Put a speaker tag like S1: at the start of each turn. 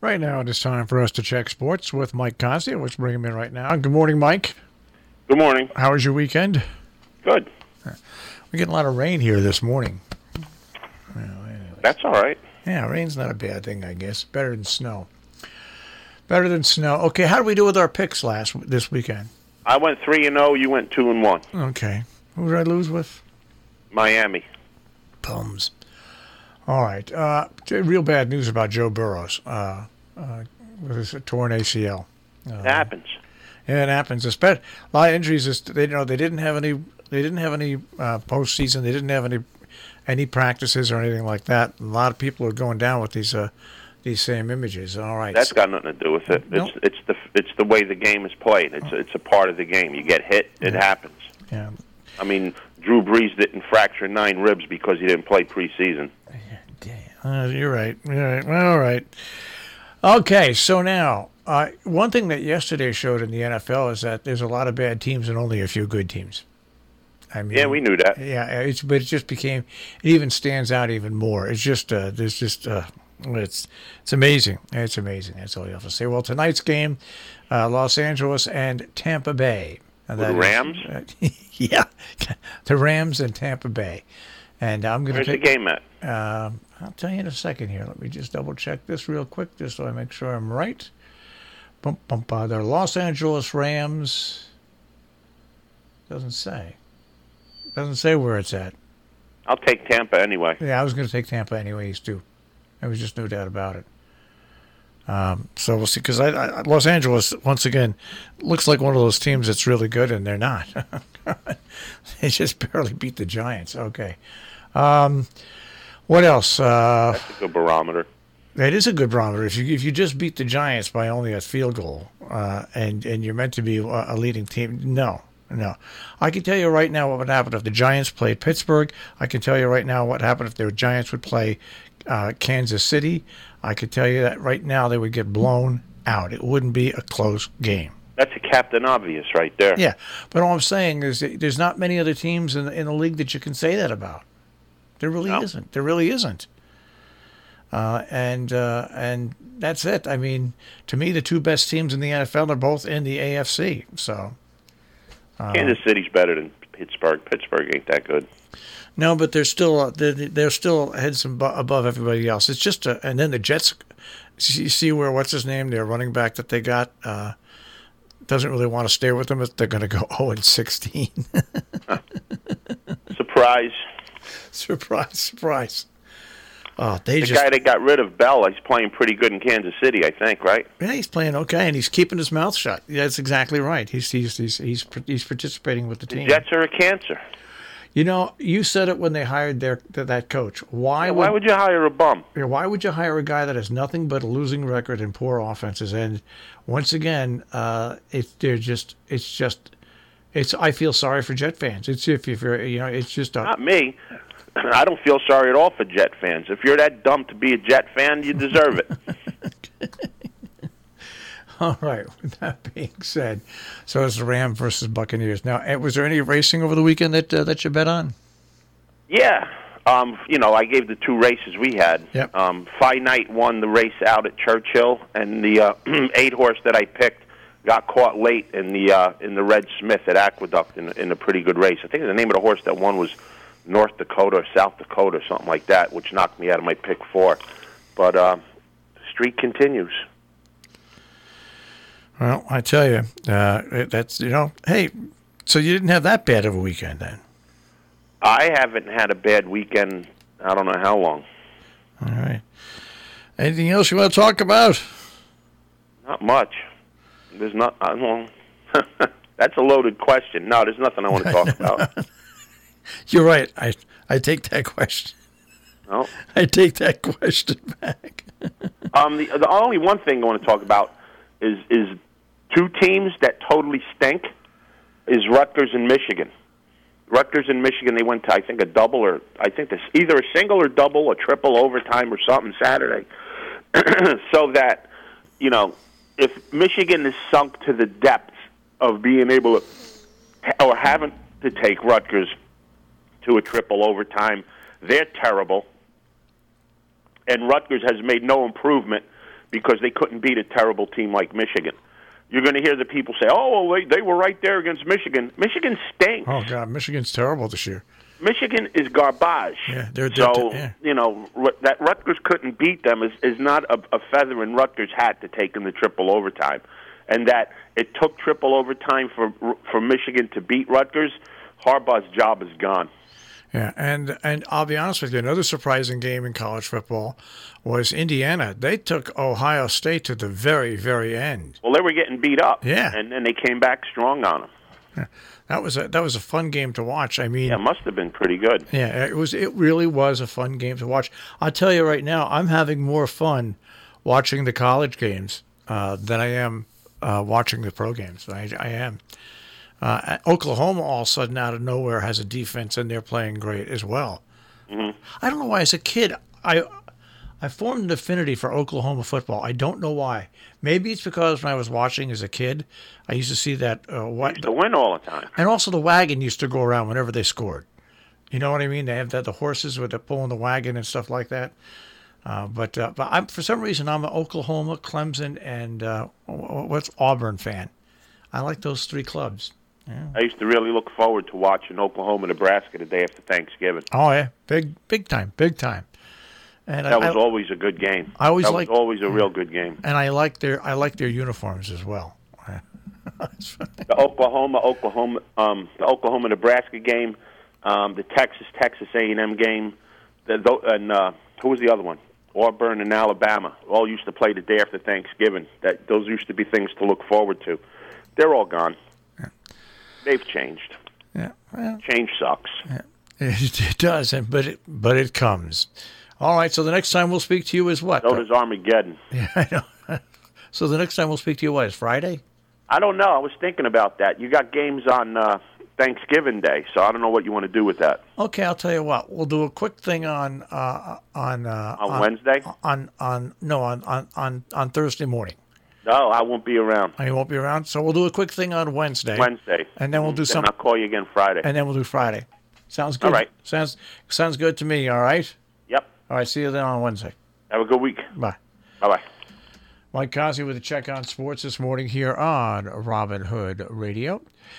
S1: Right now, it is time for us to check sports with Mike Cossey. Let's bring him in right now. Good morning, Mike.
S2: Good morning.
S1: How was your weekend?
S2: Good.
S1: We're getting a lot of rain here this morning.
S2: That's all right.
S1: Yeah, rain's not a bad thing, I guess. Better than snow. Better than snow. Okay, how did we do with our picks this weekend?
S2: I went 3-0. You went 2-1.
S1: Okay. Who did I lose with?
S2: Miami.
S1: Bums. All right. Real bad news about Joe Burrows with his torn ACL.
S2: It happens.
S1: Yeah, it happens. A lot of injuries. They didn't have any. They didn't have any postseason. They didn't have any practices or anything like that. A lot of people are going down with these same images. All right.
S2: That's got nothing to do with it.
S1: Nope.
S2: It's the way the game is played. It's a part of the game. You get hit. It happens.
S1: Yeah.
S2: I mean, Drew Brees didn't fracture 9 ribs because he didn't play preseason.
S1: Damn. You're right. All right. Okay. So now, one thing that yesterday showed in the NFL is that there's a lot of bad teams and only a few good teams. I mean,
S2: Yeah, we knew that.
S1: Yeah, but it just became. It even stands out even more. It's just. It's amazing. It's amazing. That's all you have to say. Well, tonight's game, Los Angeles and Tampa Bay. And
S2: The Rams?
S1: Yeah, the Rams and Tampa Bay. And I'm going to
S2: Where's the game at?
S1: I'll tell you in a second here. Let me just double check this real quick, just so I make sure I'm right. They're Los Angeles Rams. Doesn't say where it's at.
S2: I'll take Tampa anyway.
S1: Yeah, I was going to take Tampa anyways too. There was just no doubt about it. So we'll see, because Los Angeles, once again, looks like one of those teams that's really good, and they're not. They just barely beat the Giants. Okay. What else?
S2: That's a good barometer.
S1: It is a good barometer. If you just beat the Giants by only a field goal, and you're meant to be a leading team, no. I can tell you right now what would happen if the Giants played Pittsburgh. I can tell you right now what happened if the Giants would play Kansas City. I could tell you that right now they would get blown out. It wouldn't be a close game.
S2: That's a Captain Obvious right there.
S1: Yeah, but all I'm saying is there's not many other teams in the league that you can say that about. There really isn't. There really isn't. And that's it. I mean, to me, the two best teams in the NFL are both in the AFC. So
S2: Kansas City's better than Pittsburgh. Pittsburgh ain't that good.
S1: No, but they're still heads above everybody else. It's just and then the Jets. You see where what's his name, their running back that they got, doesn't really want to stay with them. They're going to go 0-16. Surprise. Oh, the guy
S2: they got rid of, Bell, he's playing pretty good in Kansas City, I think, right?
S1: Yeah, he's playing okay, and he's keeping his mouth shut. That's exactly right. He's participating with the team.
S2: The Jets are a cancer.
S1: You know, you said it when they hired that coach. Why
S2: would you hire a bum?
S1: Why would you hire a guy that has nothing but a losing record and poor offenses? And once again, I feel sorry for Jet fans. It's it's just
S2: not me. I don't feel sorry at all for Jet fans. If you're that dumb to be a Jet fan, you deserve it.
S1: All right. With that being said, so it's the Rams versus Buccaneers. Now, was there any racing over the weekend that you bet on?
S2: Yeah. I gave the 2 races we had.
S1: Yep.
S2: Fight Night won the race out at Churchill, and the 8-horse that I picked got caught late in the Red Smith at Aqueduct in a pretty good race. I think the name of the horse that won was North Dakota or South Dakota or something like that, which knocked me out of my pick 4. But the streak continues.
S1: Well, I tell you, that's, hey, so you didn't have that bad of a weekend then?
S2: I haven't had a bad weekend, I don't know how long.
S1: All right. Anything else you want to talk about?
S2: Not much. There's not, that's a loaded question. No, there's nothing I want to talk about.
S1: You're right. I take that question.
S2: No.
S1: I take that question back.
S2: The only one thing I want to talk about is 2 teams that totally stink is Rutgers and Michigan. Rutgers and Michigan, they went to, I think, a double, or I think this either a single or double, or triple overtime or something Saturday. So that, if Michigan is sunk to the depths of being able to, or having to take Rutgers to a triple overtime, they're terrible. And Rutgers has made no improvement because they couldn't beat a terrible team like Michigan. You're going to hear the people say, "Oh, well, they were right there against Michigan." Michigan stinks.
S1: Oh God, Michigan's terrible this year.
S2: Michigan is garbage.
S1: Yeah,
S2: that Rutgers couldn't beat them is not a feather in Rutgers' hat to take them to triple overtime, and that it took triple overtime for Michigan to beat Rutgers. Harbaugh's job is gone.
S1: Yeah, and I'll be honest with you, another surprising game in college football was Indiana. They took Ohio State to the very, very end.
S2: Well, they were getting beat up.
S1: Yeah,
S2: and then they came back strong on them.
S1: Yeah. That was a fun game to watch. I mean,
S2: yeah, it must have been pretty good.
S1: Yeah, it was. It really was a fun game to watch. I'll tell you right now, I'm having more fun watching the college games than I am watching the pro games. I am. Oklahoma, all of a sudden, out of nowhere, has a defense, and they're playing great as well.
S2: Mm-hmm.
S1: I don't know why. As a kid, I formed an affinity for Oklahoma football. I don't know why. Maybe it's because when I was watching as a kid, I used to see that
S2: used to win all the time,
S1: and also the wagon used to go around whenever they scored. You know what I mean? They have the horses with the pulling the wagon and stuff like that. But I'm, for some reason, I'm an Oklahoma, Clemson, and what's Auburn fan. I like those three clubs. Yeah.
S2: I used to really look forward to watching Oklahoma, Nebraska the day after Thanksgiving.
S1: Oh yeah, big time. And
S2: that was always a good game.
S1: I always
S2: was always a real good game.
S1: And I like their uniforms as well.
S2: The Oklahoma Nebraska game, the Texas A&M game, and who was the other one? Auburn and Alabama all used to play the day after Thanksgiving. Those used to be things to look forward to. They're all gone.
S1: Yeah.
S2: They've changed.
S1: Yeah, well,
S2: change sucks.
S1: Yeah. It does, but it comes. All right, so the next time we'll speak to you is what?
S2: So does Armageddon.
S1: Yeah, I know. So the next time we'll speak to you, what, is Friday?
S2: I don't know. I was thinking about that. You got games on Thanksgiving Day, so I don't know what you want to do with that.
S1: Okay, I'll tell you what. We'll do a quick thing on
S2: Wednesday.
S1: On Thursday morning.
S2: No, I won't be around.
S1: Oh, you won't be around, so we'll do a quick thing on Wednesday. And then we'll do something.
S2: I'll call you again Friday.
S1: And then we'll do Friday. Sounds good.
S2: All right.
S1: Sounds good to me. All right.
S2: Yep.
S1: All right. See you then on Wednesday.
S2: Have a good week.
S1: Bye.
S2: Bye-bye.
S1: Mike Cosby with a check on sports this morning here on Robin Hood Radio.